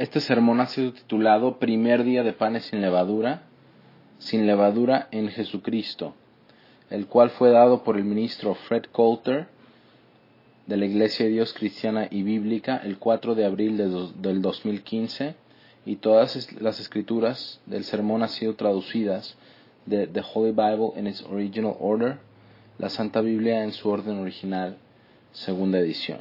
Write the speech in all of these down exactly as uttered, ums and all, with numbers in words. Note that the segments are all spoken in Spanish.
Este sermón ha sido titulado Primer día de panes sin levadura, sin levadura en Jesucristo, el cual fue dado por el ministro Fred Coulter de la Iglesia de Dios Cristiana y Bíblica el cuatro de abril de dos, del dos mil quince, y todas las escrituras del sermón han sido traducidas de The Holy Bible in its original order, la Santa Biblia en su orden original, segunda edición.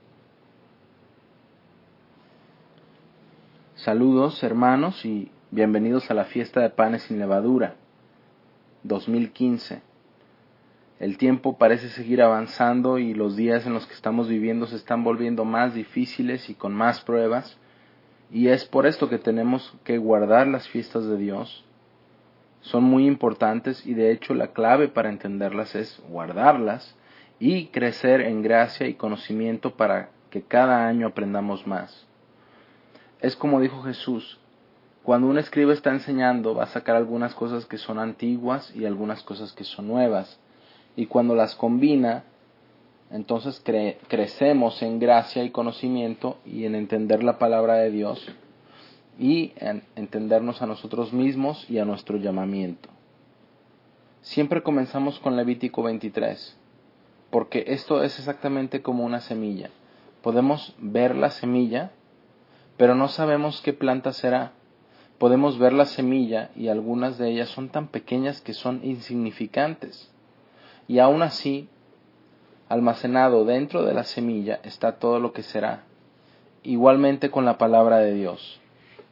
Saludos, hermanos, y bienvenidos a la fiesta de panes sin levadura dos mil quince. El tiempo parece seguir avanzando y los días en los que estamos viviendo se están volviendo más difíciles y con más pruebas, y es por esto que tenemos que guardar las fiestas de Dios. Son muy importantes y de hecho la clave para entenderlas es guardarlas y crecer en gracia y conocimiento para que cada año aprendamos más. Es como dijo Jesús: cuando un escriba está enseñando, va a sacar algunas cosas que son antiguas y algunas cosas que son nuevas. Y cuando las combina, entonces cre- crecemos en gracia y conocimiento y en entender la palabra de Dios y en entendernos a nosotros mismos y a nuestro llamamiento. Siempre comenzamos con Levítico veintitrés, porque esto es exactamente como una semilla. Podemos ver la semilla, pero no sabemos qué planta será. Podemos ver la semilla y algunas de ellas son tan pequeñas que son insignificantes. Y aún así, almacenado dentro de la semilla está todo lo que será. Igualmente con la palabra de Dios.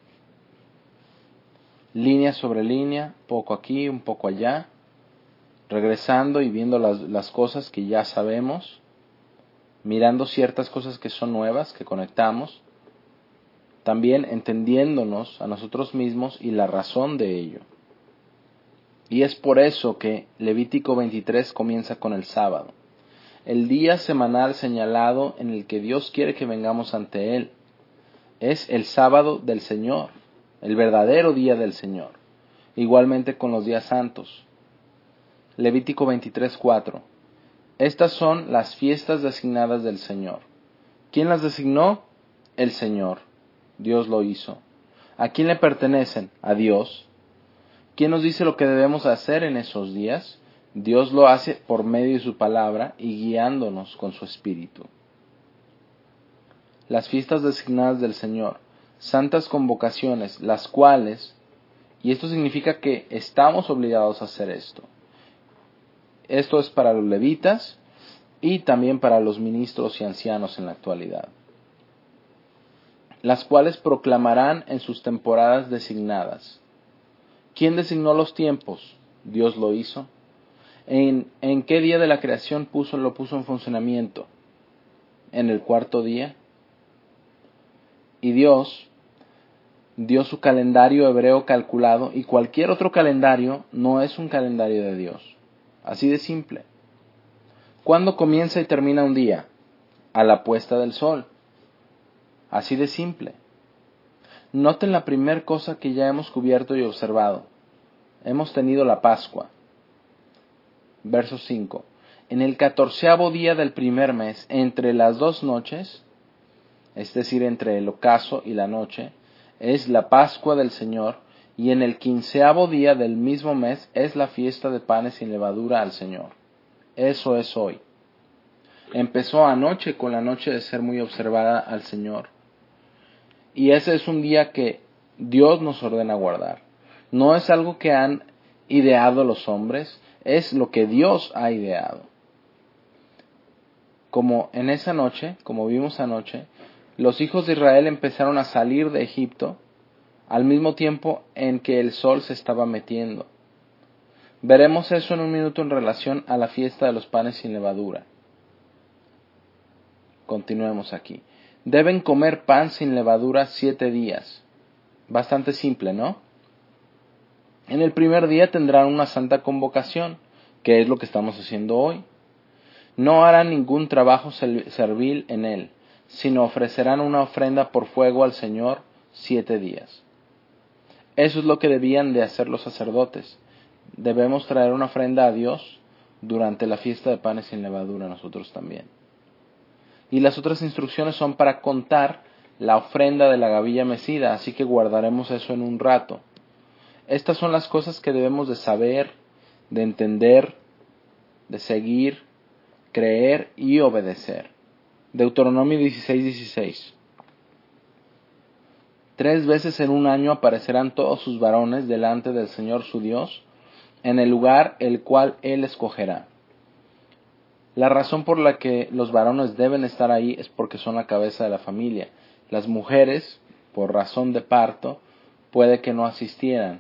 Línea sobre línea, poco aquí, un poco allá, regresando y viendo las, las cosas que ya sabemos, mirando ciertas cosas que son nuevas, que conectamos, también entendiéndonos a nosotros mismos y la razón de ello. Y es por eso que Levítico veintitrés comienza con el sábado, el día semanal señalado en el que Dios quiere que vengamos ante Él. Es el sábado del Señor, el verdadero día del Señor, igualmente con los días santos. Levítico veintitrés cuatro. Estas son las fiestas designadas del Señor. ¿Quién las designó? El Señor. Dios lo hizo. ¿A quién le pertenecen? A Dios. ¿Quién nos dice lo que debemos hacer en esos días? Dios lo hace por medio de su palabra y guiándonos con su Espíritu. Las fiestas designadas del Señor, santas convocaciones, las cuales, y esto significa que estamos obligados a hacer esto. Esto es para los levitas y también para los ministros y ancianos en la actualidad, las cuales proclamarán en sus temporadas designadas. ¿Quién designó los tiempos? Dios lo hizo. ¿En, en qué día de la creación puso, lo puso en funcionamiento? En el cuarto día. Y Dios dio su calendario hebreo calculado, y cualquier otro calendario no es un calendario de Dios. Así de simple. ¿Cuándo comienza y termina un día? A la puesta del sol. Así de simple. Noten la primera cosa que ya hemos cubierto y observado. Hemos tenido la Pascua. Verso cinco. En el catorceavo día del primer mes, entre las dos noches, es decir, entre el ocaso y la noche, es la Pascua del Señor, y en el quinceavo día del mismo mes es la fiesta de panes sin levadura al Señor. Eso es hoy. Empezó anoche con la noche de ser muy observada al Señor. Y ese es un día que Dios nos ordena guardar. No es algo que han ideado los hombres, es lo que Dios ha ideado. Como en esa noche, como vimos anoche, los hijos de Israel empezaron a salir de Egipto al mismo tiempo en que el sol se estaba metiendo. Veremos eso en un minuto en relación a la fiesta de los panes sin levadura. Continuemos aquí. Deben comer pan sin levadura siete días. Bastante simple, ¿no? En el primer día tendrán una santa convocación, que es lo que estamos haciendo hoy. No harán ningún trabajo servil en él, sino ofrecerán una ofrenda por fuego al Señor siete días. Eso es lo que debían de hacer los sacerdotes. Debemos traer una ofrenda a Dios durante la fiesta de panes sin levadura nosotros también. Y las otras instrucciones son para contar la ofrenda de la gavilla mecida, así que guardaremos eso en un rato. Estas son las cosas que debemos de saber, de entender, de seguir, creer y obedecer. Deuteronomio dieciséis dieciséis. Tres veces en un año aparecerán todos sus varones delante del Señor su Dios, en el lugar el cual Él escogerá. La razón por la que los varones deben estar ahí es porque son la cabeza de la familia. Las mujeres, por razón de parto, puede que no asistieran.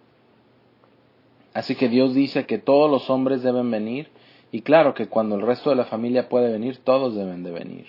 Así que Dios dice que todos los hombres deben venir, y claro que cuando el resto de la familia puede venir, todos deben de venir.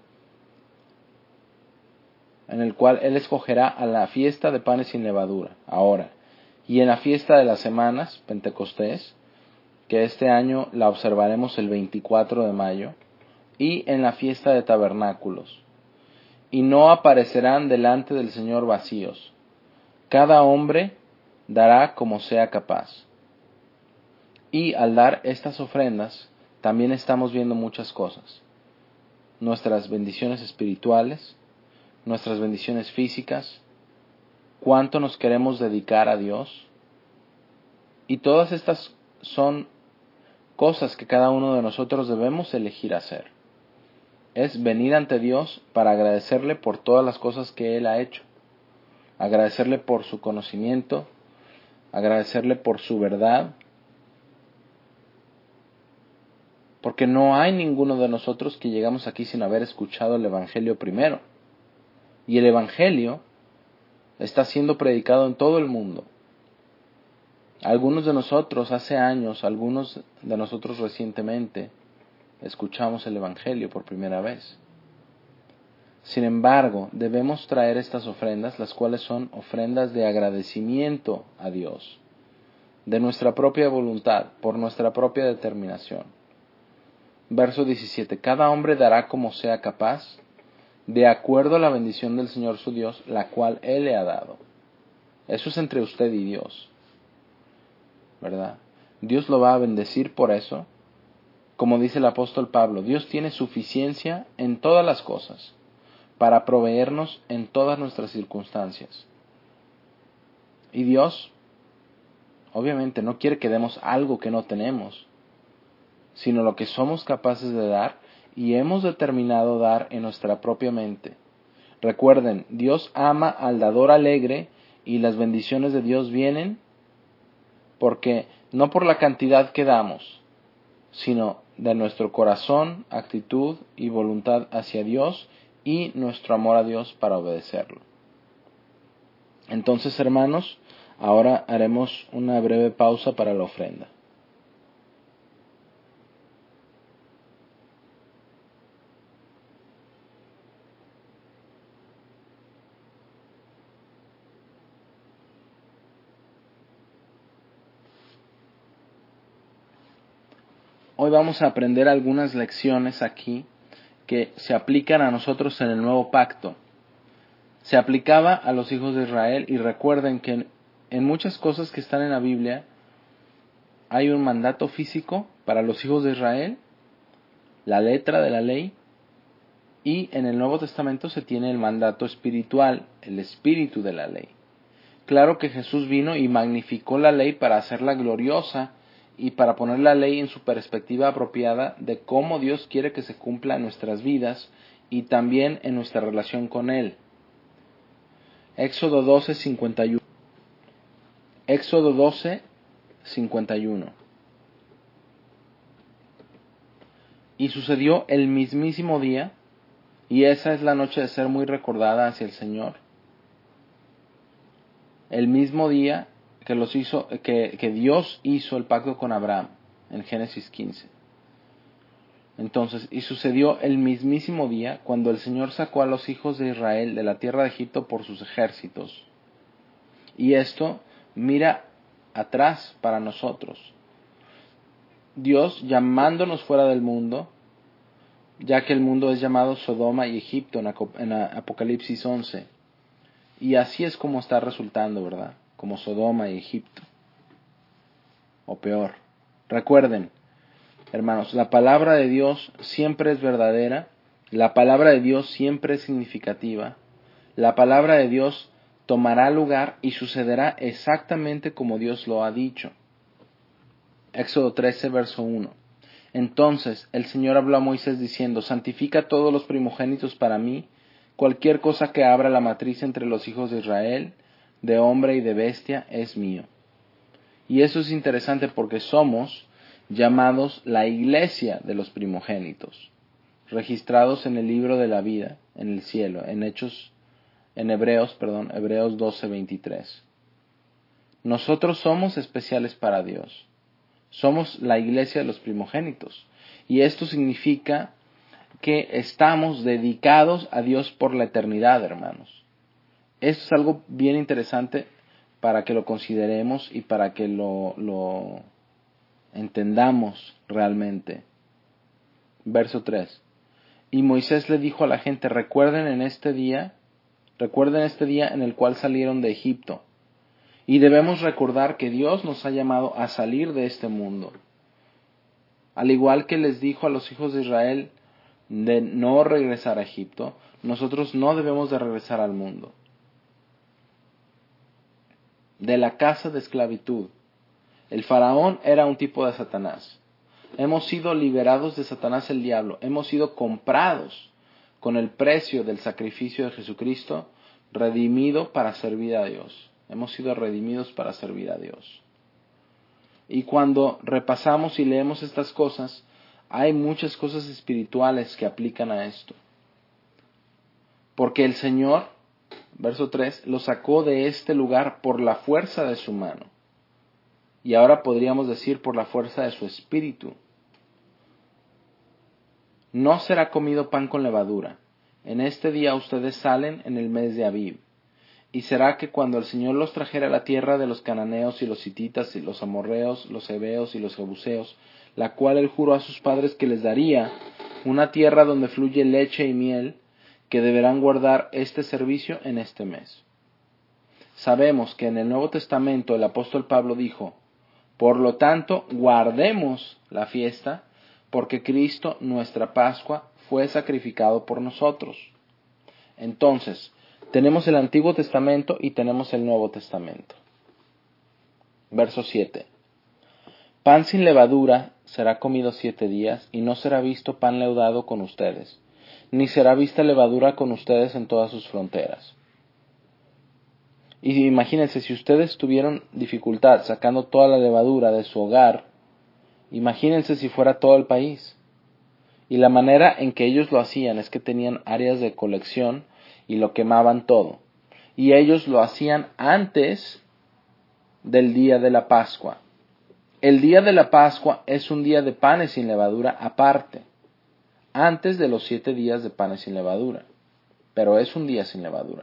En el cual Él escogerá a la fiesta de panes sin levadura, ahora, y en la fiesta de las semanas, Pentecostés, que este año la observaremos el veinticuatro de mayo, y en la fiesta de tabernáculos. Y no aparecerán delante del Señor vacíos. Cada hombre dará como sea capaz. Y al dar estas ofrendas, también estamos viendo muchas cosas. Nuestras bendiciones espirituales, nuestras bendiciones físicas, cuánto nos queremos dedicar a Dios. Y todas estas son cosas que cada uno de nosotros debemos elegir hacer. Es venir ante Dios para agradecerle por todas las cosas que Él ha hecho. Agradecerle por su conocimiento, agradecerle por su verdad, porque no hay ninguno de nosotros que llegamos aquí sin haber escuchado el Evangelio primero. Y el Evangelio está siendo predicado en todo el mundo. Algunos de nosotros hace años, algunos de nosotros recientemente, escuchamos el Evangelio por primera vez. Sin embargo, debemos traer estas ofrendas, las cuales son ofrendas de agradecimiento a Dios, de nuestra propia voluntad, por nuestra propia determinación. Verso diecisiete. Cada hombre dará como sea capaz, de acuerdo a la bendición del Señor su Dios, la cual Él le ha dado. Eso es entre usted y Dios, ¿verdad? Dios lo va a bendecir por eso. Como dice el apóstol Pablo, Dios tiene suficiencia en todas las cosas, para proveernos en todas nuestras circunstancias. Y Dios, obviamente, no quiere que demos algo que no tenemos, sino lo que somos capaces de dar y hemos determinado dar en nuestra propia mente. Recuerden, Dios ama al dador alegre y las bendiciones de Dios vienen porque no por la cantidad que damos, sino de nuestro corazón, actitud y voluntad hacia Dios y nuestro amor a Dios para obedecerlo. Entonces, hermanos, ahora haremos una breve pausa para la ofrenda. Hoy vamos a aprender algunas lecciones aquí que se aplican a nosotros en el nuevo pacto. Se aplicaba a los hijos de Israel y recuerden que en muchas cosas que están en la Biblia hay un mandato físico para los hijos de Israel, la letra de la ley, y en el Nuevo Testamento se tiene el mandato espiritual, el espíritu de la ley. Claro que Jesús vino y magnificó la ley para hacerla gloriosa y para poner la ley en su perspectiva apropiada de cómo Dios quiere que se cumpla en nuestras vidas y también en nuestra relación con Él. Éxodo doce, cincuenta y uno. Éxodo doce, cincuenta y uno. Y sucedió el mismísimo día, y esa es la noche de ser muy recordada hacia el Señor. El mismo día que, los hizo, que, que Dios hizo el pacto con Abraham, en Génesis quince. Entonces, y sucedió el mismísimo día cuando el Señor sacó a los hijos de Israel de la tierra de Egipto por sus ejércitos. Y esto mira atrás para nosotros. Dios llamándonos fuera del mundo, ya que el mundo es llamado Sodoma y Egipto en Apocalipsis once. Y así es como está resultando, ¿verdad? Como Sodoma y Egipto. O peor. Recuerden, hermanos, la palabra de Dios siempre es verdadera, la palabra de Dios siempre es significativa, La palabra de Dios tomará lugar y sucederá exactamente como Dios lo ha dicho. Éxodo trece, verso uno. Entonces el Señor habló a Moisés diciendo: santifica todos los primogénitos para mí, cualquier cosa que abra la matriz entre los hijos de Israel, de hombre y de bestia, es mío. Y eso es interesante porque somos llamados la iglesia de los primogénitos, registrados en el libro de la vida, en el cielo, en Hechos, en Hebreos, perdón, Hebreos doce, veintitrés. Nosotros somos especiales para Dios. Somos la iglesia de los primogénitos. Y esto significa que estamos dedicados a Dios por la eternidad, hermanos. Esto es algo bien interesante para que lo consideremos y para que lo, lo entendamos realmente. Verso tres. Y Moisés le dijo a la gente: recuerden en este día, recuerden este día en el cual salieron de Egipto. Y debemos recordar que Dios nos ha llamado a salir de este mundo. Al igual que les dijo a los hijos de Israel de no regresar a Egipto, nosotros no debemos de regresar al mundo. De la casa de esclavitud. El faraón era un tipo de Satanás. Hemos sido liberados de Satanás el diablo. Hemos sido comprados con el precio del sacrificio de Jesucristo, redimido para servir a Dios. Hemos sido redimidos para servir a Dios. Y cuando repasamos y leemos estas cosas, hay muchas cosas espirituales que aplican a esto. Porque el Señor, verso tres, lo sacó de este lugar por la fuerza de su mano. Y ahora podríamos decir por la fuerza de su espíritu. No será comido pan con levadura. En este día ustedes salen en el mes de Abib. Y será que cuando el Señor los trajera a la tierra de los cananeos y los hititas y los amorreos, los heveos y los jebuseos, la cual él juró a sus padres que les daría, una tierra donde fluye leche y miel, que deberán guardar este servicio en este mes. Sabemos que en el Nuevo Testamento el apóstol Pablo dijo: por lo tanto, guardemos la fiesta, porque Cristo, nuestra Pascua, fue sacrificado por nosotros. Entonces, tenemos el Antiguo Testamento y tenemos el Nuevo Testamento. Verso siete. Pan sin levadura será comido siete días, y no será visto pan leudado con ustedes, ni será vista levadura con ustedes en todas sus fronteras. Y imagínense, si ustedes tuvieron dificultad sacando toda la levadura de su hogar, imagínense si fuera todo el país. Y la manera en que ellos lo hacían es que tenían áreas de colección y lo quemaban todo. Y ellos lo hacían antes del día de la Pascua. El día de la Pascua es un día de panes sin levadura aparte, antes de los siete días de panes sin levadura. Pero es un día sin levadura.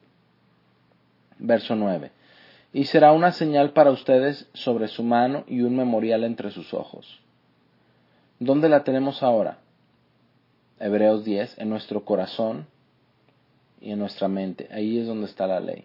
Verso nueve. Y será una señal para ustedes sobre su mano y un memorial entre sus ojos. ¿Dónde la tenemos ahora? Hebreos diez, en nuestro corazón y en nuestra mente. Ahí es donde está la ley.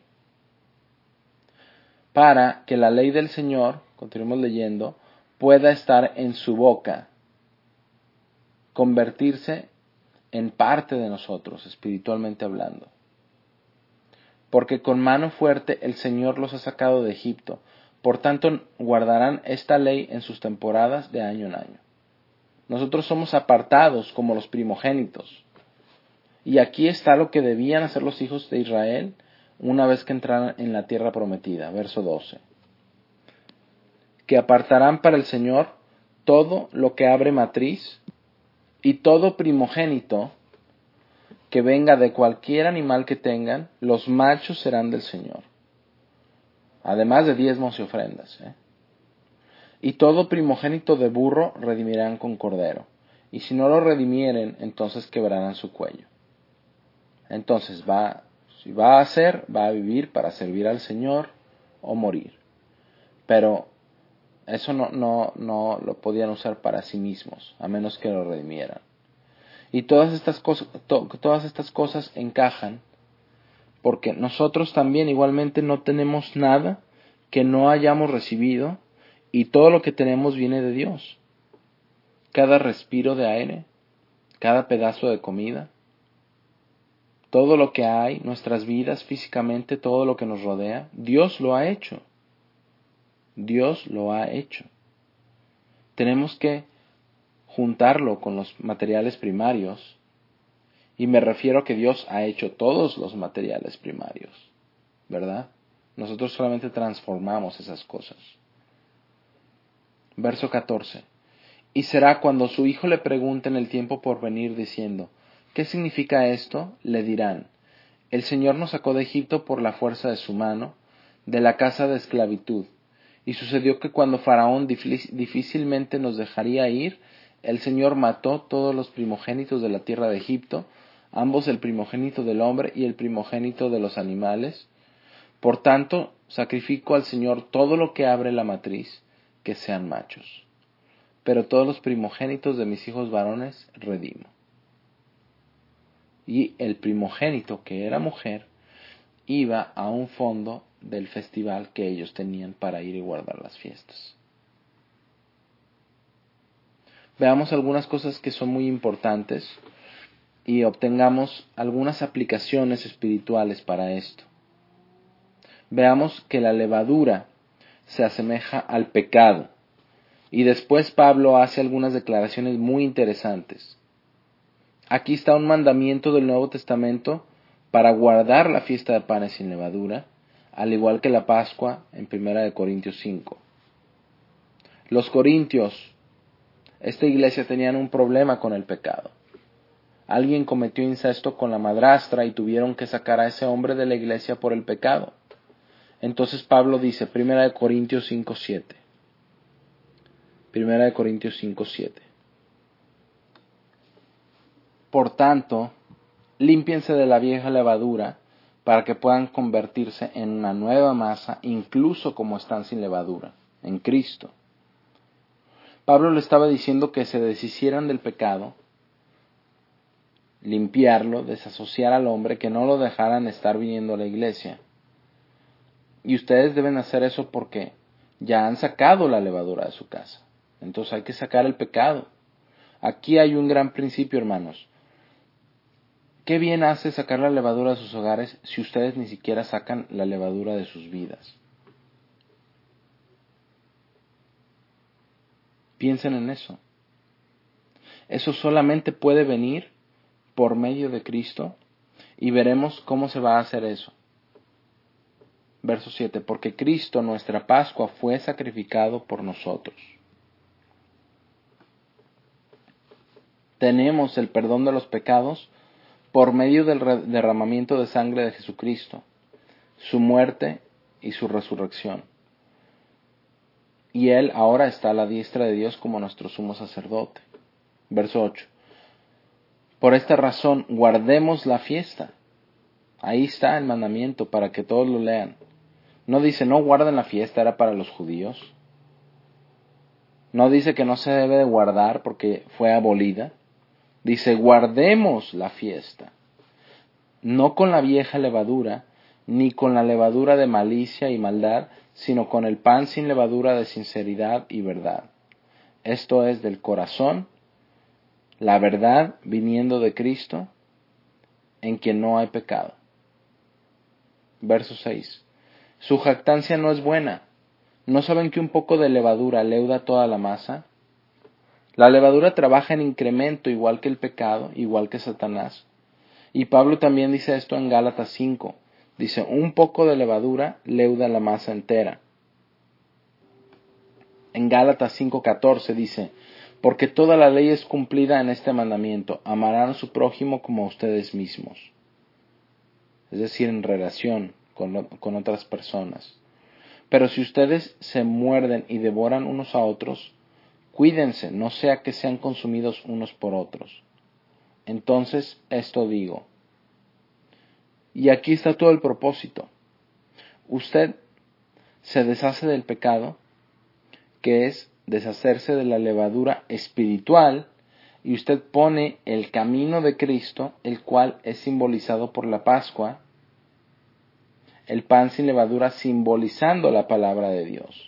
Para que la ley del Señor, continuemos leyendo, pueda estar en su boca, convertirse en parte de nosotros, espiritualmente hablando. Porque con mano fuerte el Señor los ha sacado de Egipto. Por tanto, guardarán esta ley en sus temporadas de año en año. Nosotros somos apartados como los primogénitos. Y aquí está lo que debían hacer los hijos de Israel una vez que entraran en la tierra prometida. Verso doce. Que apartarán para el Señor todo lo que abre matriz y todo primogénito que venga de cualquier animal que tengan, los machos serán del Señor. Además de diezmos y ofrendas. ¿eh? Y todo primogénito de burro redimirán con cordero. Y si no lo redimieren, entonces quebrarán su cuello. Entonces va, si va a hacer, va a vivir para servir al Señor o morir. Pero eso no, no, no lo podían usar para sí mismos, a menos que lo redimieran. Y todas estas cosas, to, todas estas cosas encajan, porque nosotros también igualmente no tenemos nada que no hayamos recibido, y todo lo que tenemos viene de Dios. Cada respiro de aire, cada pedazo de comida, todo lo que hay, nuestras vidas, físicamente, todo lo que nos rodea, Dios lo ha hecho. Dios lo ha hecho. Tenemos que juntarlo con los materiales primarios, y me refiero a que Dios ha hecho todos los materiales primarios, ¿verdad? Nosotros solamente transformamos esas cosas. Verso catorce. Y será cuando su hijo le pregunte en el tiempo por venir diciendo, ¿qué significa esto? Le dirán, el Señor nos sacó de Egipto por la fuerza de su mano, de la casa de esclavitud. Y sucedió que cuando Faraón difícilmente nos dejaría ir, el Señor mató todos los primogénitos de la tierra de Egipto, ambos el primogénito del hombre y el primogénito de los animales. Por tanto, sacrifico al Señor todo lo que abre la matriz, que sean machos. Pero todos los primogénitos de mis hijos varones redimo. Y el primogénito, que era mujer, iba a un fondo del festival que ellos tenían para ir y guardar las fiestas. Veamos algunas cosas que son muy importantes y obtengamos algunas aplicaciones espirituales para esto. Veamos que la levadura se asemeja al pecado. Y después Pablo hace algunas declaraciones muy interesantes. Aquí está un mandamiento del Nuevo Testamento para guardar la fiesta de panes sin levadura, al igual que la Pascua en primera de Corintios cinco. Los corintios, esta iglesia, tenían un problema con el pecado. Alguien cometió incesto con la madrastra y tuvieron que sacar a ese hombre de la iglesia por el pecado. Entonces Pablo dice, primera de Corintios cinco siete. Primera de Corintios cinco siete. Por tanto, límpiense de la vieja levadura para que puedan convertirse en una nueva masa, incluso como están sin levadura, en Cristo. Pablo le estaba diciendo que se deshicieran del pecado, limpiarlo, desasociar al hombre, que no lo dejaran estar viniendo a la iglesia. Y ustedes deben hacer eso porque ya han sacado la levadura de su casa. Entonces hay que sacar el pecado. Aquí hay un gran principio, hermanos. ¿Qué bien hace sacar la levadura de sus hogares si ustedes ni siquiera sacan la levadura de sus vidas? Piensen en eso. Eso solamente puede venir por medio de Cristo y veremos cómo se va a hacer eso. Verso siete. Porque Cristo, nuestra Pascua, fue sacrificado por nosotros. Tenemos el perdón de los pecados por medio del derramamiento de sangre de Jesucristo, su muerte y su resurrección. Y Él ahora está a la diestra de Dios como nuestro sumo sacerdote. Verso ocho. Por esta razón, guardemos la fiesta. Ahí está el mandamiento para que todos lo lean. No dice, no guarden la fiesta, era para los judíos. No dice que no se debe de guardar porque fue abolida. Dice, guardemos la fiesta, no con la vieja levadura, ni con la levadura de malicia y maldad, sino con el pan sin levadura de sinceridad y verdad. Esto es del corazón, la verdad viniendo de Cristo, en quien no hay pecado. Verso seis. Su jactancia no es buena. ¿No saben que un poco de levadura leuda toda la masa? La levadura trabaja en incremento igual que el pecado, igual que Satanás. Y Pablo también dice esto en Gálatas cinco. Dice, un poco de levadura leuda la masa entera. En Gálatas cinco catorce dice, porque toda la ley es cumplida en este mandamiento, amarán a su prójimo como a ustedes mismos. Es decir, en relación con, con otras personas. Pero si ustedes se muerden y devoran unos a otros, cuídense, no sea que sean consumidos unos por otros. Entonces, esto digo. Y aquí está todo el propósito. Usted se deshace del pecado, que es deshacerse de la levadura espiritual, y usted pone el camino de Cristo, el cual es simbolizado por la Pascua, el pan sin levadura simbolizando la palabra de Dios.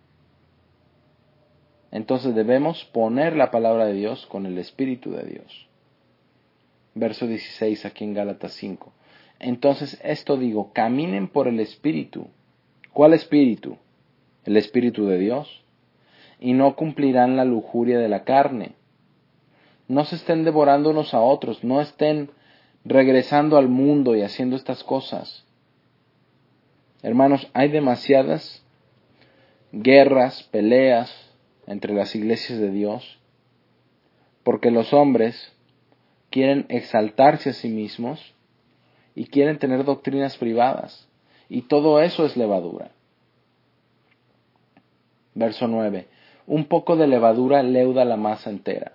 Entonces debemos poner la palabra de Dios con el Espíritu de Dios. Verso dieciséis aquí en Gálatas cinco. Entonces esto digo, caminen por el Espíritu. ¿Cuál Espíritu? El Espíritu de Dios. Y no cumplirán la lujuria de la carne. No se estén devorando unos a otros, no estén regresando al mundo y haciendo estas cosas. Hermanos, hay demasiadas guerras, peleas entre las iglesias de Dios, porque los hombres quieren exaltarse a sí mismos y quieren tener doctrinas privadas, y todo eso es levadura. Verso nueve. Un poco de levadura leuda la masa entera,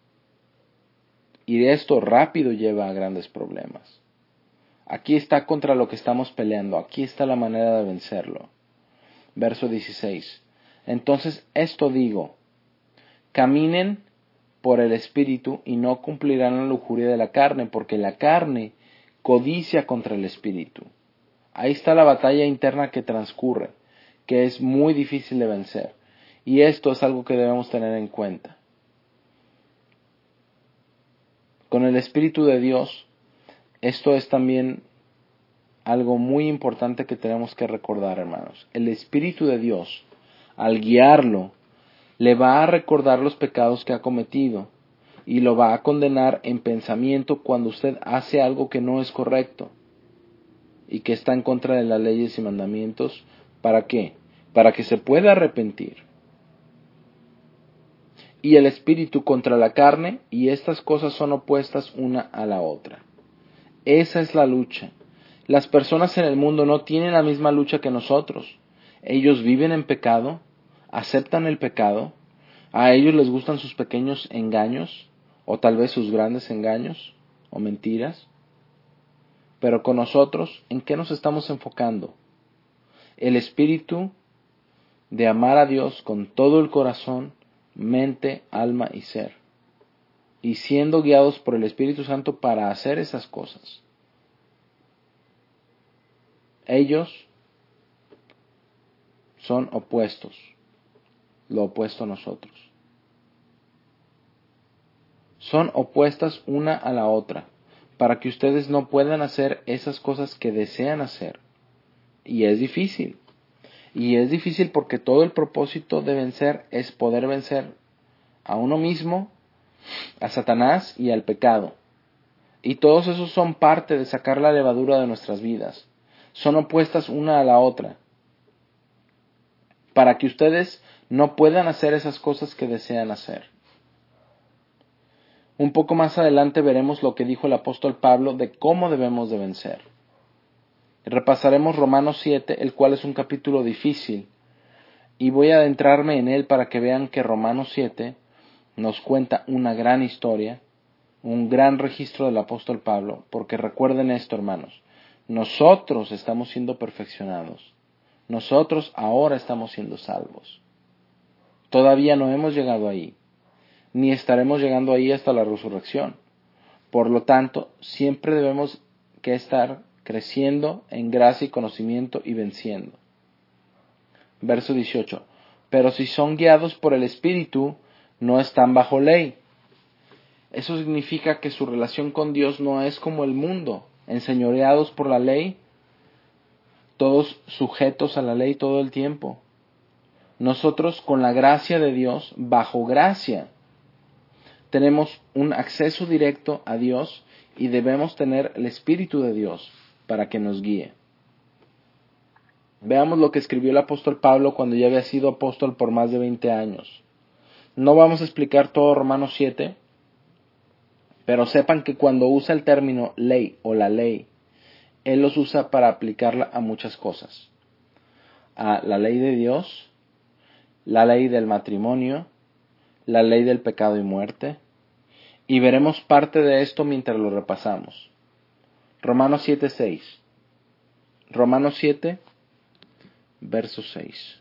y esto rápido lleva a grandes problemas. Aquí está contra lo que estamos peleando, aquí está la manera de vencerlo. Verso dieciséis. Entonces esto digo, caminen por el Espíritu y no cumplirán la lujuria de la carne, porque la carne codicia contra el Espíritu. Ahí está la batalla interna que transcurre, que es muy difícil de vencer. Y esto es algo que debemos tener en cuenta. Con el Espíritu de Dios, esto es también algo muy importante que tenemos que recordar, hermanos. El Espíritu de Dios, al guiarlo, le va a recordar los pecados que ha cometido y lo va a condenar en pensamiento cuando usted hace algo que no es correcto y que está en contra de las leyes y mandamientos. ¿Para qué? Para que se pueda arrepentir. Y el Espíritu contra la carne, y estas cosas son opuestas una a la otra. Esa es la lucha. Las personas en el mundo no tienen la misma lucha que nosotros. Ellos viven en pecado, aceptan el pecado, a ellos les gustan sus pequeños engaños, o tal vez sus grandes engaños, o mentiras. Pero con nosotros, ¿en qué nos estamos enfocando? El espíritu de amar a Dios con todo el corazón, mente, alma y ser. Y siendo guiados por el Espíritu Santo para hacer esas cosas. Ellos son opuestos, lo opuesto a nosotros. Son opuestas una a la otra, para que ustedes no puedan hacer esas cosas que desean hacer. Y es difícil. Y es difícil porque todo el propósito de vencer es poder vencer a uno mismo, a Satanás y al pecado. Y todos esos son parte de sacar la levadura de nuestras vidas. Son opuestas una a la otra, para que ustedes no puedan hacer esas cosas que desean hacer. Un poco más adelante veremos lo que dijo el apóstol Pablo de cómo debemos de vencer. Repasaremos Romanos siete, el cual es un capítulo difícil, y voy a adentrarme en él para que vean que Romanos siete nos cuenta una gran historia, un gran registro del apóstol Pablo, porque recuerden esto, hermanos, nosotros estamos siendo perfeccionados, nosotros ahora estamos siendo salvos. Todavía no hemos llegado ahí, ni estaremos llegando ahí hasta la resurrección. Por lo tanto, siempre debemos que estar creciendo en gracia y conocimiento y venciendo. Verso dieciocho. Pero si son guiados por el Espíritu, no están bajo ley. Eso significa que su relación con Dios no es como el mundo, enseñoreados por la ley, todos sujetos a la ley todo el tiempo. Nosotros, con la gracia de Dios, bajo gracia, tenemos un acceso directo a Dios y debemos tener el Espíritu de Dios para que nos guíe. Veamos lo que escribió el apóstol Pablo cuando ya había sido apóstol por más de veinte años. No vamos a explicar todo Romanos siete, pero sepan que cuando usa el término ley o la ley, él los usa para aplicarla a muchas cosas. A la ley de Dios, la ley del matrimonio, la ley del pecado y muerte, y veremos parte de esto mientras lo repasamos. Romanos siete seis. Romanos siete, verso seis.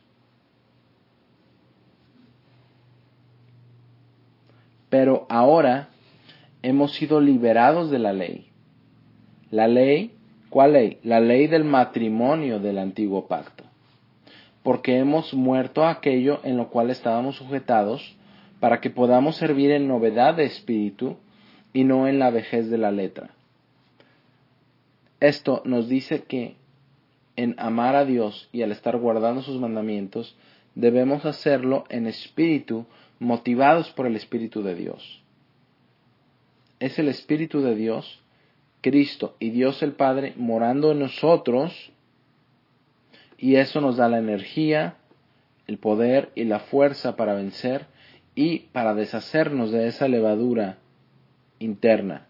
Pero ahora hemos sido liberados de la ley. La ley, ¿cuál ley? La ley del matrimonio del antiguo pacto. Porque hemos muerto a aquello en lo cual estábamos sujetados, para que podamos servir en novedad de espíritu y no en la vejez de la letra. Esto nos dice que en amar a Dios y al estar guardando sus mandamientos, debemos hacerlo en espíritu, motivados por el Espíritu de Dios. Es el Espíritu de Dios, Cristo y Dios el Padre morando en nosotros, y eso nos da la energía, el poder y la fuerza para vencer y para deshacernos de esa levadura interna.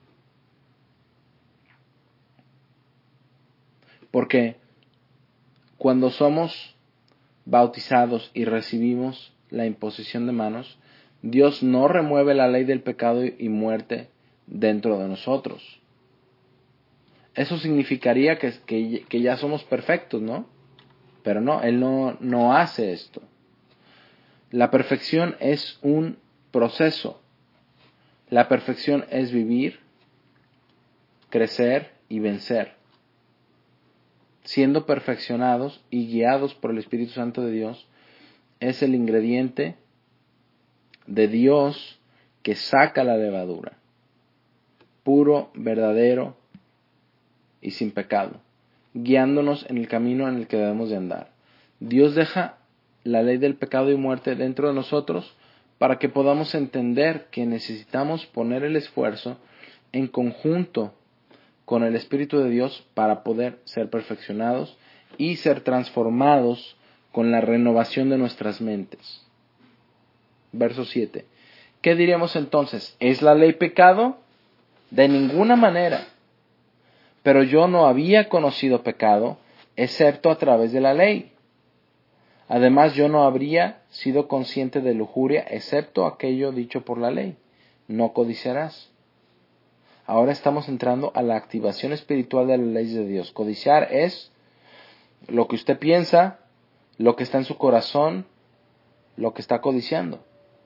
Porque cuando somos bautizados y recibimos la imposición de manos, Dios no remueve la ley del pecado y muerte dentro de nosotros. Eso significaría que, que, que ya somos perfectos, ¿no? Pero no, Él no, no hace esto. La perfección es un proceso. La perfección es vivir, crecer y vencer. Siendo perfeccionados y guiados por el Espíritu Santo de Dios, es el ingrediente de Dios que saca la levadura, puro, verdadero y sin pecado, guiándonos en el camino en el que debemos de andar. Dios deja la ley del pecado y muerte dentro de nosotros para que podamos entender que necesitamos poner el esfuerzo en conjunto con el Espíritu de Dios para poder ser perfeccionados y ser transformados con la renovación de nuestras mentes. Verso siete. ¿Qué diremos entonces? ¿Es la ley pecado? De ninguna manera. Pero yo no había conocido pecado, excepto a través de la ley. Además, yo no habría sido consciente de lujuria, excepto aquello dicho por la ley. No codiciarás. Ahora estamos entrando a la activación espiritual de las leyes de Dios. Codiciar es lo que usted piensa, lo que está en su corazón, lo que está codiciando.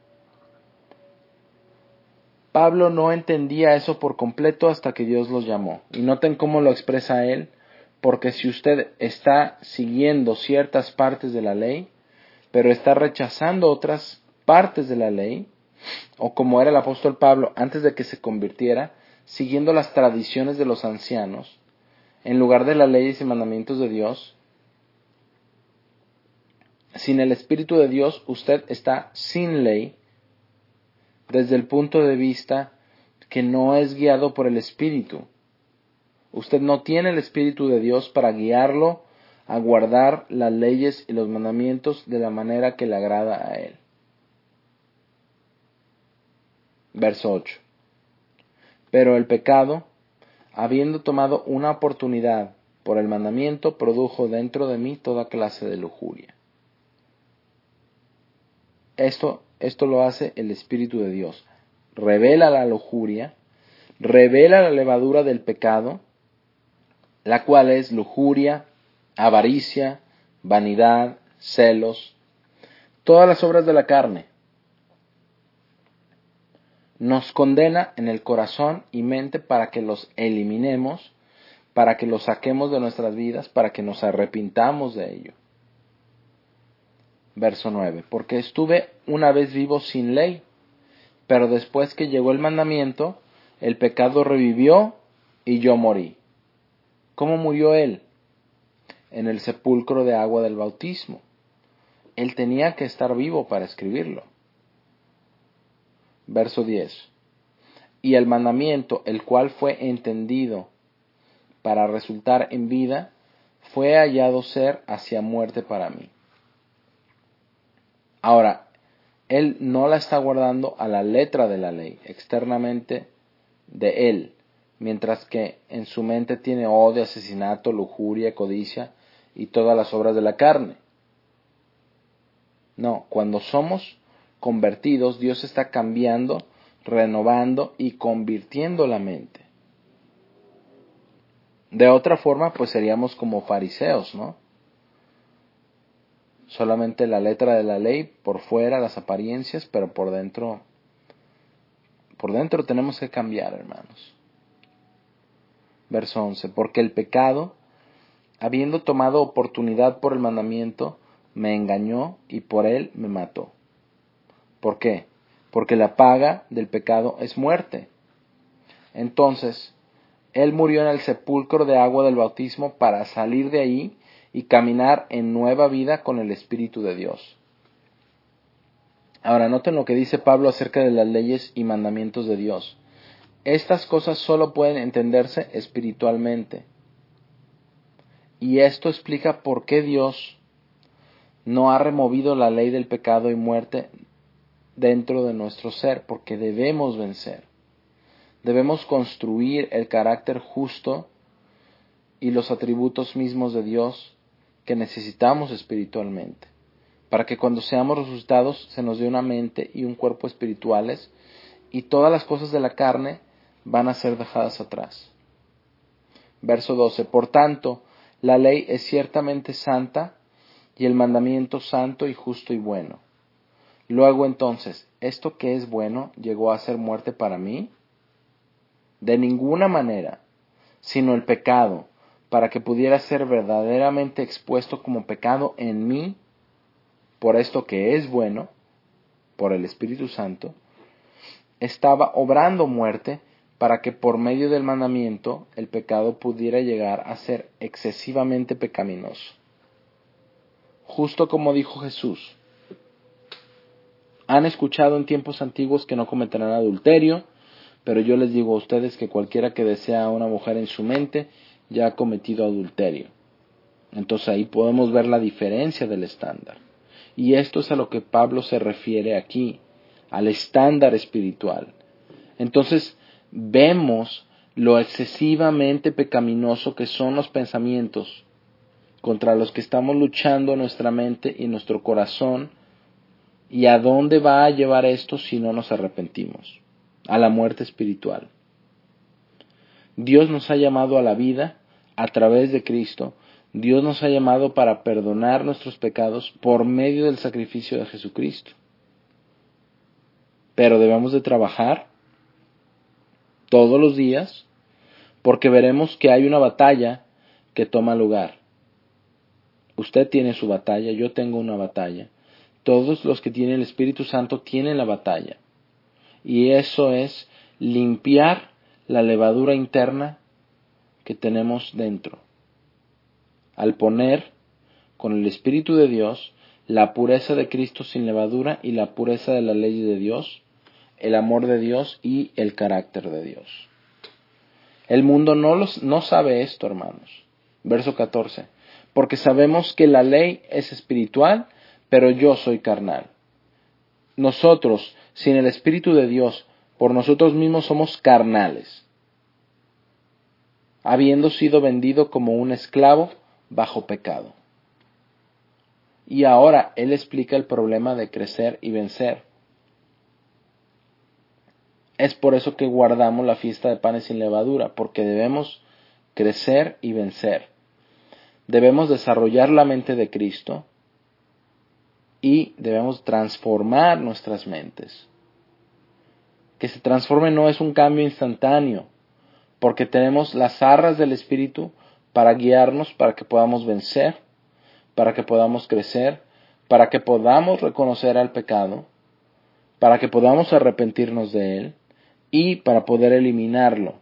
Pablo no entendía eso por completo hasta que Dios los llamó. Y noten cómo lo expresa él, porque si usted está siguiendo ciertas partes de la ley, pero está rechazando otras partes de la ley, o como era el apóstol Pablo antes de que se convirtiera, siguiendo las tradiciones de los ancianos, en lugar de las leyes y mandamientos de Dios, sin el Espíritu de Dios, usted está sin ley, desde el punto de vista que no es guiado por el Espíritu. Usted no tiene el Espíritu de Dios para guiarlo a guardar las leyes y los mandamientos de la manera que le agrada a Él. Verso ocho. Pero el pecado, habiendo tomado una oportunidad por el mandamiento, produjo dentro de mí toda clase de lujuria. Esto, esto lo hace el Espíritu de Dios. Revela la lujuria, revela la levadura del pecado, la cual es lujuria, avaricia, vanidad, celos, todas las obras de la carne. Nos condena en el corazón y mente para que los eliminemos, para que los saquemos de nuestras vidas, para que nos arrepintamos de ello. Verso nueve. Porque estuve una vez vivo sin ley, pero después que llegó el mandamiento, el pecado revivió y yo morí. ¿Cómo murió él? En el sepulcro de agua del bautismo. Él tenía que estar vivo para escribirlo. Verso diez. Y el mandamiento, el cual fue entendido para resultar en vida, fue hallado ser hacia muerte para mí. Ahora, él no la está guardando a la letra de la ley, externamente de él, mientras que en su mente tiene odio, asesinato, lujuria, codicia y todas las obras de la carne. No, cuando somos convertidos, Dios está cambiando, renovando y convirtiendo la mente. De otra forma, pues seríamos como fariseos, ¿no? Solamente la letra de la ley, por fuera las apariencias, pero por dentro, por dentro tenemos que cambiar, hermanos. Verso once. Porque el pecado, habiendo tomado oportunidad por el mandamiento, me engañó y por él me mató. ¿Por qué? Porque la paga del pecado es muerte. Entonces, Él murió en el sepulcro de agua del bautismo para salir de ahí y caminar en nueva vida con el Espíritu de Dios. Ahora, noten lo que dice Pablo acerca de las leyes y mandamientos de Dios. Estas cosas solo pueden entenderse espiritualmente. Y esto explica por qué Dios no ha removido la ley del pecado y muerte dentro de nuestro ser, porque debemos vencer. Debemos construir el carácter justo y los atributos mismos de Dios que necesitamos espiritualmente, para que cuando seamos resucitados se nos dé una mente y un cuerpo espirituales y todas las cosas de la carne van a ser dejadas atrás. Verso doce. Por tanto, la ley es ciertamente santa y el mandamiento santo y justo y bueno. Luego entonces, ¿esto que es bueno llegó a ser muerte para mí? De ninguna manera, sino el pecado, para que pudiera ser verdaderamente expuesto como pecado en mí, por esto que es bueno, por el Espíritu Santo, estaba obrando muerte para que por medio del mandamiento el pecado pudiera llegar a ser excesivamente pecaminoso. Justo como dijo Jesús, han escuchado en tiempos antiguos que no cometerán adulterio, pero yo les digo a ustedes que cualquiera que desea a una mujer en su mente ya ha cometido adulterio. Entonces ahí podemos ver la diferencia del estándar. Y esto es a lo que Pablo se refiere aquí, al estándar espiritual. Entonces vemos lo excesivamente pecaminoso que son los pensamientos contra los que estamos luchando en nuestra mente y nuestro corazón, y a dónde va a llevar esto si no nos arrepentimos, a la muerte espiritual. Dios nos ha llamado a la vida a través de Cristo. Dios nos ha llamado para perdonar nuestros pecados por medio del sacrificio de Jesucristo. Pero debemos de trabajar todos los días porque veremos que hay una batalla que toma lugar. Usted tiene su batalla, yo tengo una batalla. Todos los que tienen el Espíritu Santo tienen la batalla. Y eso es limpiar la levadura interna que tenemos dentro. Al poner con el Espíritu de Dios la pureza de Cristo sin levadura y la pureza de la ley de Dios, el amor de Dios y el carácter de Dios. El mundo no, los, no sabe esto, hermanos. Verso catorce. Porque sabemos que la ley es espiritual, pero yo soy carnal. Nosotros, sin el Espíritu de Dios, por nosotros mismos somos carnales, habiendo sido vendido como un esclavo bajo pecado. Y ahora él explica el problema de crecer y vencer. Es por eso que guardamos la fiesta de panes sin levadura, porque debemos crecer y vencer. Debemos desarrollar la mente de Cristo y debemos transformar nuestras mentes. Que se transforme no es un cambio instantáneo, porque tenemos las arras del Espíritu para guiarnos, para que podamos vencer, para que podamos crecer, para que podamos reconocer al pecado, para que podamos arrepentirnos de él y para poder eliminarlo.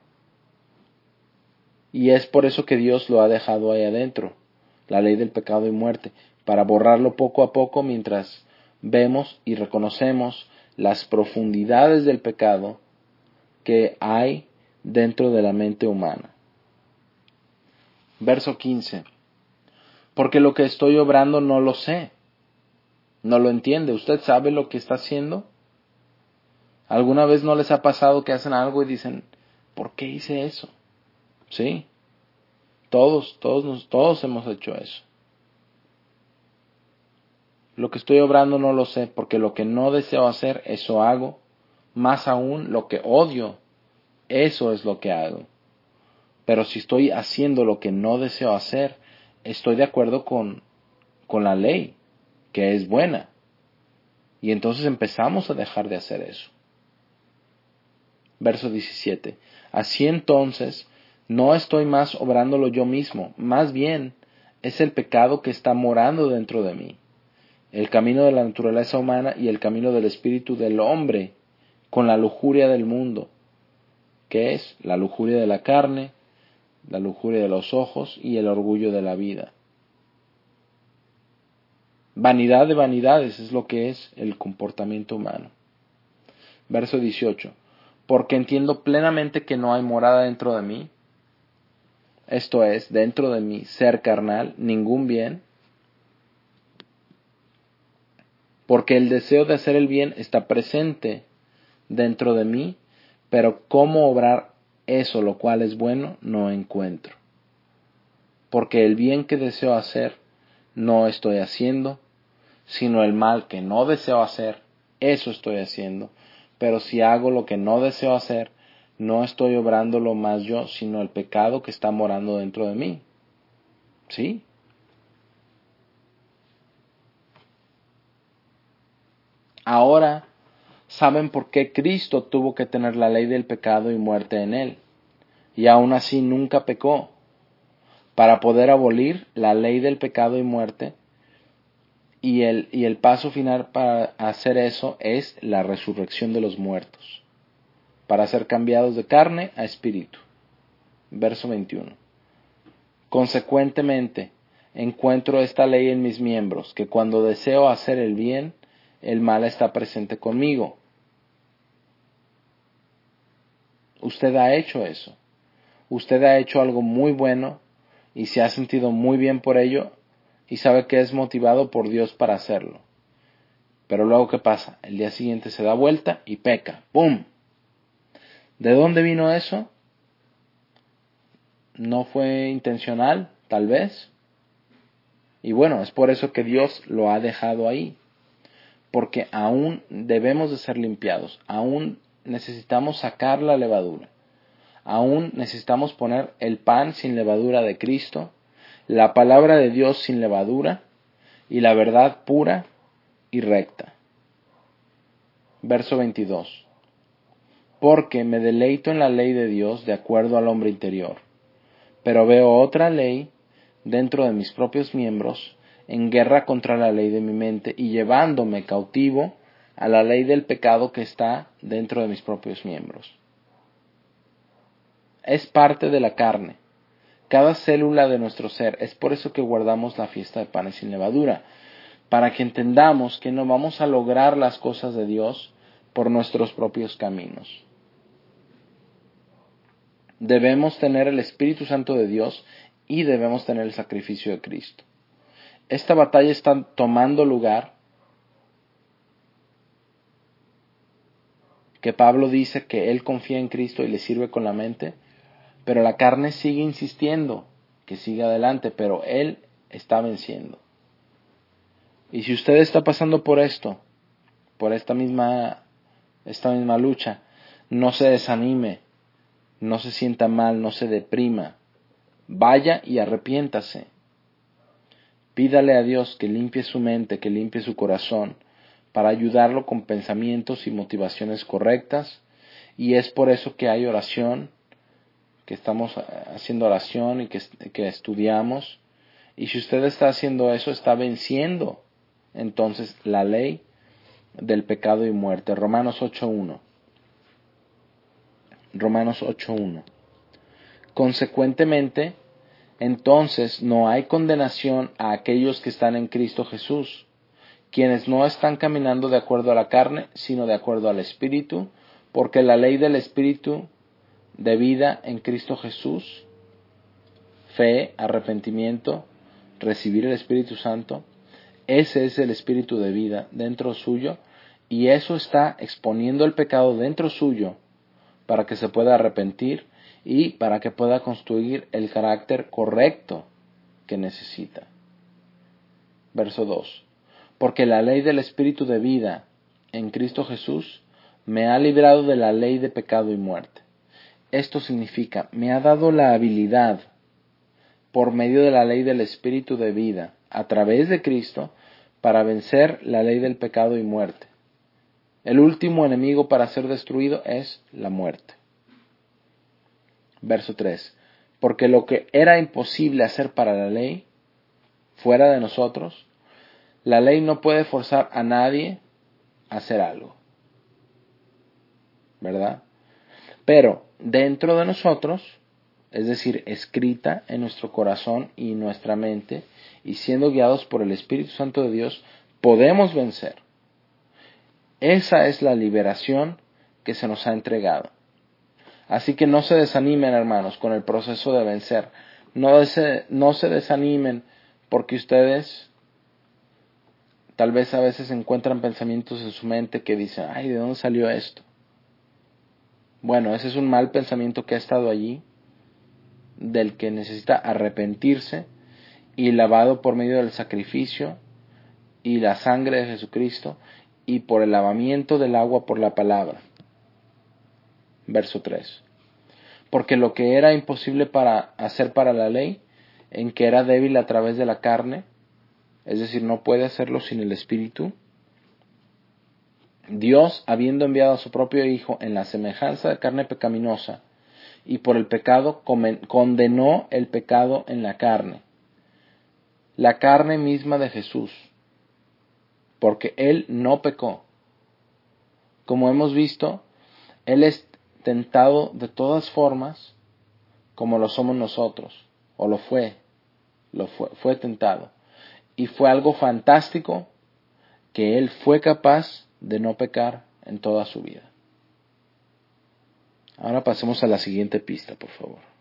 Y es por eso que Dios lo ha dejado ahí adentro, la ley del pecado y muerte, para borrarlo poco a poco mientras vemos y reconocemos las profundidades del pecado que hay dentro de la mente humana. Verso quince. Porque lo que estoy obrando no lo sé. No lo entiende. ¿Usted sabe lo que está haciendo? ¿Alguna vez no les ha pasado que hacen algo y dicen, ¿por qué hice eso? Sí. Todos, todos, nos, todos hemos hecho eso. Lo que estoy obrando no lo sé, porque lo que no deseo hacer, eso hago. Más aún, lo que odio, eso es lo que hago. Pero si estoy haciendo lo que no deseo hacer, estoy de acuerdo con, con la ley, que es buena. Y entonces empezamos a dejar de hacer eso. Verso diecisiete. Así entonces, no estoy más obrándolo yo mismo, más bien es el pecado que está morando dentro de mí. El camino de la naturaleza humana y el camino del espíritu del hombre con la lujuria del mundo, que es la lujuria de la carne, la lujuria de los ojos y el orgullo de la vida. Vanidad de vanidades es lo que es el comportamiento humano. Verso dieciocho. Porque entiendo plenamente que no hay morada dentro de mí, esto es, dentro de mi ser carnal, ningún bien, porque el deseo de hacer el bien está presente dentro de mí, pero cómo obrar eso, lo cual es bueno, no encuentro. Porque el bien que deseo hacer, no estoy haciendo, sino el mal que no deseo hacer, eso estoy haciendo. Pero si hago lo que no deseo hacer, no estoy obrándolo más yo, sino el pecado que está morando dentro de mí. ¿Sí? Ahora, ¿saben por qué Cristo tuvo que tener la ley del pecado y muerte en él? Y aún así nunca pecó. Para poder abolir la ley del pecado y muerte, y el, y el paso final para hacer eso es la resurrección de los muertos, para ser cambiados de carne a espíritu. Verso veintiuno. Consecuentemente, encuentro esta ley en mis miembros, que cuando deseo hacer el bien, el mal está presente conmigo. Usted ha hecho eso. Usted ha hecho algo muy bueno y se ha sentido muy bien por ello y sabe que es motivado por Dios para hacerlo. Pero luego, ¿qué pasa? El día siguiente se da vuelta y peca. ¡Pum! ¿De dónde vino eso? No fue intencional, tal vez. Y bueno, es por eso que Dios lo ha dejado ahí. Porque aún debemos de ser limpiados. Aún necesitamos sacar la levadura. Aún necesitamos poner el pan sin levadura de Cristo, la palabra de Dios sin levadura y la verdad pura y recta. Verso veintidós. Porque me deleito en la ley de Dios de acuerdo al hombre interior, pero veo otra ley dentro de mis propios miembros, en guerra contra la ley de mi mente y llevándome cautivo a la ley del pecado que está dentro de mis propios miembros. Es parte de la carne, cada célula de nuestro ser. Es por eso que guardamos la fiesta de panes sin levadura, para que entendamos que no vamos a lograr las cosas de Dios por nuestros propios caminos. Debemos tener el Espíritu Santo de Dios y debemos tener el sacrificio de Cristo. Esta batalla está tomando lugar, que Pablo dice que él confía en Cristo y le sirve con la mente, pero la carne sigue insistiendo que siga adelante, pero él está venciendo. Y si usted está pasando por esto, por esta misma, esta misma lucha, no se desanime, no se sienta mal, no se deprima. Vaya y arrepiéntase. Pídale a Dios que limpie su mente, que limpie su corazón, para ayudarlo con pensamientos y motivaciones correctas. Y es por eso que hay oración, que estamos haciendo oración y que, que estudiamos. Y si usted está haciendo eso, está venciendo entonces la ley del pecado y muerte. Romanos ocho uno. Romanos ocho uno. Consecuentemente, entonces no hay condenación a aquellos que están en Cristo Jesús, quienes no están caminando de acuerdo a la carne, sino de acuerdo al Espíritu, porque la ley del Espíritu de vida en Cristo Jesús, fe, arrepentimiento, recibir el Espíritu Santo, ese es el Espíritu de vida dentro suyo, y eso está exponiendo el pecado dentro suyo para que se pueda arrepentir y para que pueda construir el carácter correcto que necesita. Verso dos. Porque la ley del Espíritu de vida en Cristo Jesús me ha librado de la ley de pecado y muerte. Esto significa, me ha dado la habilidad, por medio de la ley del Espíritu de vida, a través de Cristo, para vencer la ley del pecado y muerte. El último enemigo para ser destruido es la muerte. Verso tres. Porque lo que era imposible hacer para la ley, fuera de nosotros, la ley no puede forzar a nadie a hacer algo. ¿Verdad? Pero dentro de nosotros, es decir, escrita en nuestro corazón y nuestra mente, y siendo guiados por el Espíritu Santo de Dios, podemos vencer. Esa es la liberación que se nos ha entregado. Así que no se desanimen, hermanos, con el proceso de vencer. No se, no se desanimen porque ustedes tal vez a veces encuentran pensamientos en su mente que dicen, ay, ¿de dónde salió esto? Bueno, ese es un mal pensamiento que ha estado allí, del que necesita arrepentirse y lavado por medio del sacrificio y la sangre de Jesucristo y por el lavamiento del agua por la palabra. Verso tres. Porque lo que era imposible para hacer para la ley, en que era débil a través de la carne, es decir, no puede hacerlo sin el Espíritu, Dios, habiendo enviado a su propio Hijo en la semejanza de carne pecaminosa, y por el pecado condenó el pecado en la carne, la carne misma de Jesús, porque Él no pecó. Como hemos visto, Él es tentado de todas formas, como lo somos nosotros, o lo fue, lo fue, fue tentado. Y fue algo fantástico que Él fue capaz de no pecar en toda su vida. Ahora pasemos a la siguiente pista, por favor.